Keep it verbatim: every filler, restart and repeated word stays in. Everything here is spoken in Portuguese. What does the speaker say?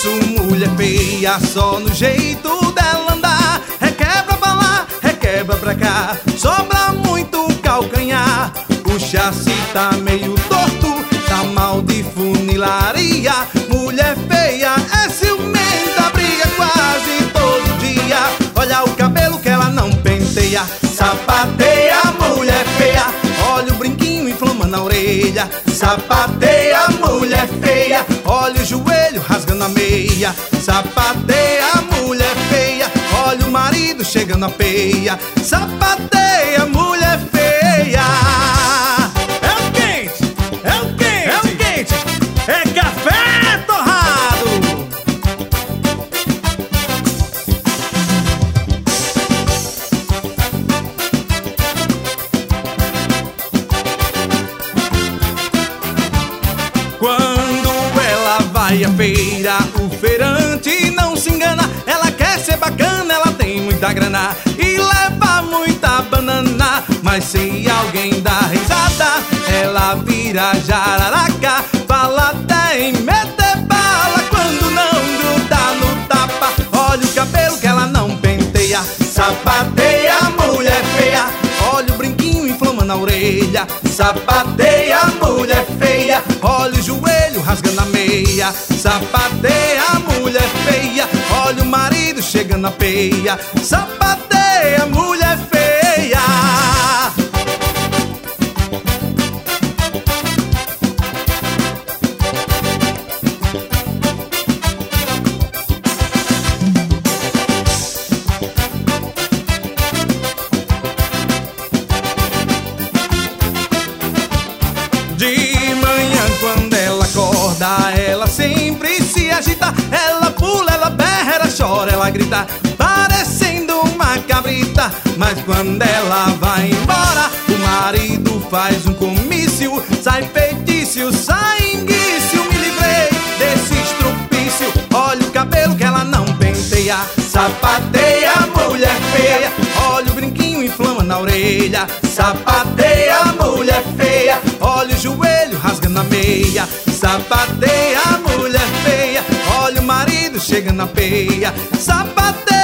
isso, mulher feia, só no jeito dela andar. Requebra pra lá, requebra pra cá, sobra muito calcanhar. O chassi tá meio torto, tá mal de funilaria. Mulher feia é ciumenta, briga quase todo dia. Olha o cabelo que ela não penteia, sapateia, mulher feia. Olha o brinquinho inflama na orelha, sapateia, mulher feia. Olha o joelho rasgando a meia, sapateia, mulher feia. Olha o marido chegando a peia, sapateia, mulher feia. É o quente, é o quente, é o quente, é café torrado. Quando ela vai à feira, o feirante não se engana. Ela quer ser bacana, ela tem muita grana e leva muita banana. Mas se alguém dá risada, ela vira jararaca. Fala até em meter bala quando não gruda no tapa. Olha o cabelo que ela não penteia, sapateia, mulher feia. Olha o brinquinho inflama na orelha, sapateia, mulher feia. Olha o joelho rasgando a meia, sapateia, mulher feia. Olha o marido chegando a peia, sapateia, mulher feia. De manhã quando ela acorda, ela sempre se agita. Ela pula, ela berra, ela chora, ela grita, parecendo uma cabrita. Mas quando ela vai embora, o marido faz um comício. Sai feitiço, sai enguício, me livrei desse estrupício. Olha o cabelo que ela não penteia, sapateia, mulher feia. Olha o brinquinho inflama na orelha, sapateia, mulher feia. Olha o joelho rasgando a meia, sapateia, mulher feia. Olha o marido chegando na peia, sapateia.